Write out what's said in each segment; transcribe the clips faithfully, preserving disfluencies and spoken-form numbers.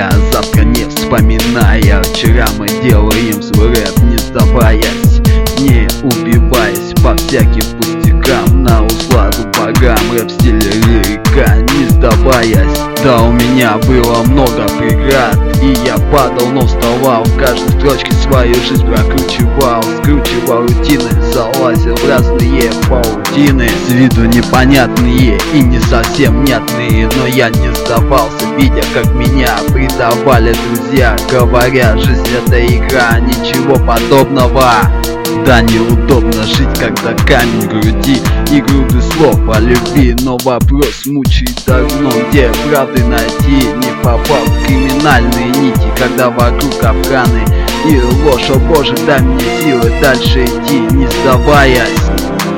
думая, завтра не вспоминая. Вчера мы делаем свой рэп, не сдаваясь, не убиваясь по всяким пустякам, на усладу богам. Рэп в стиле лирика, не сдаваясь. Да, у меня было много преград, и я падал, но вставал. В каждой строчке свою жизнь прокручивал, скручивал рутины, залазил в разные паутины, с виду непонятные и не совсем внятные. Но я не сдавался, видя, как меня предавали друзья, говоря: жизнь — это игра, ничего подобного. Да, неудобно жить, когда камень в груди и груды слов о любви. Но вопрос мучает давно: где правды найти? Не попал в криминальные нити, когда вокруг капканы и ложь. О Боже, дай мне силы дальше идти, не сдаваясь,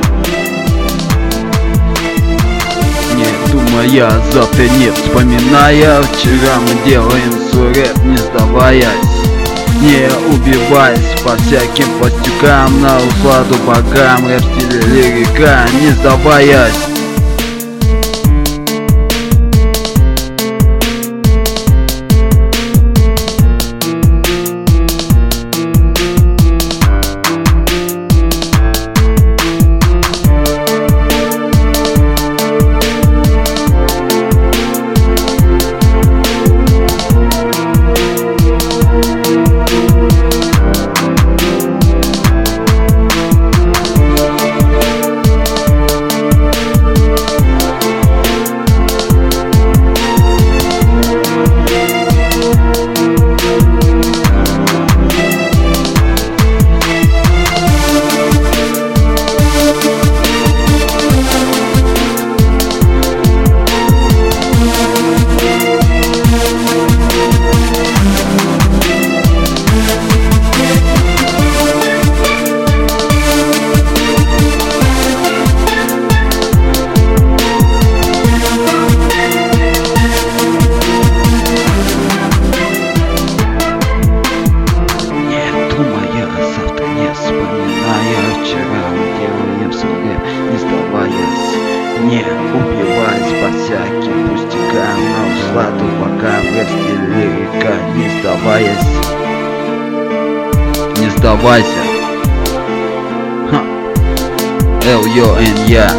не думая, завтра не вспоминая. Вчера мы делаем свой рэп, не сдаваясь, не убиваясь по всяким пастюкам, на усладу богам. Рэп в стиле лирика, не сдаваясь. Не убиваясь по всяким пустякам, на усладу богам. Рэп в стиле лирика, не сдаваясь, не сдавайся. Ха. Эл Йо Эн Я.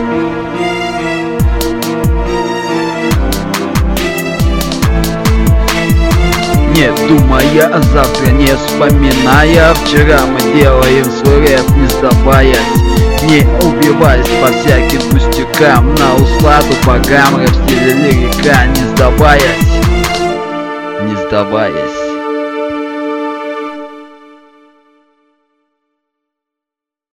Не думая, а завтра не вспоминая. Вчера мы делаем свой рэп, не сдаваясь, не убиваясь по всяким пустякам, на усладу богам. Рэп в стиле лирика, не сдаваясь, не сдаваясь.